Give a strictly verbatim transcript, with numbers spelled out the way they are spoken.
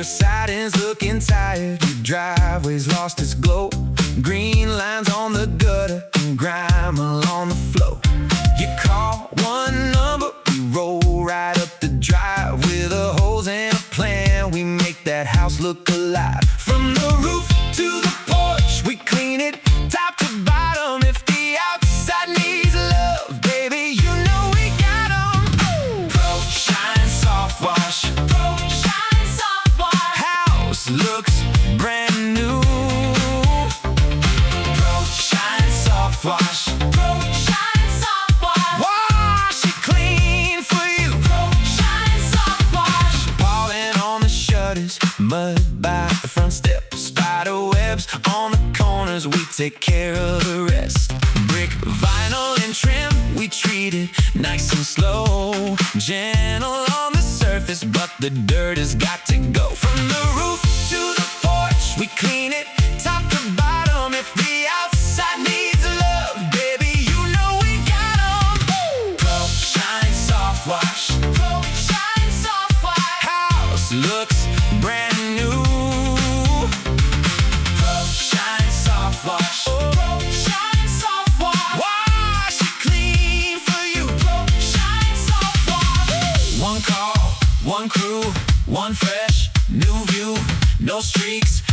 siding's looking tired, your driveway's lost its glow. Green lines on the gutter and grime along the floor. You call one number, we roll right up the drive. With a hose and a plan, we make that house look alive. From the roof to the porch, we clean it top to bottom. If the outside needs love, baby, you know we got 'em. Pro Shine Soft Wash. Pro Shine Soft Wash. House looks brand new. Pro Shine Soft Wash. Pro Shine Soft Wash. Wash it clean for you. Pro Shine Soft Wash. Pollen on the shutters, mud by the front step, spider webs on the corners, we take care of the rest. Brick, vinyl, and trim, we treat it nice and slow. Gentle on the surface, but the dirt has got to go. From the roof to the porch, we clean it top to bottom. If the outside needs love, baby, you know we got 'em. Pro Shine Soft Wash. Pro Shine Soft Wash. House looks brand new. Pro Shine Soft Wash. Pro Shine Soft Wash. Wash it clean for you. Pro Shine Soft Wash. One call, one crew, one fresh, new view, no streaks,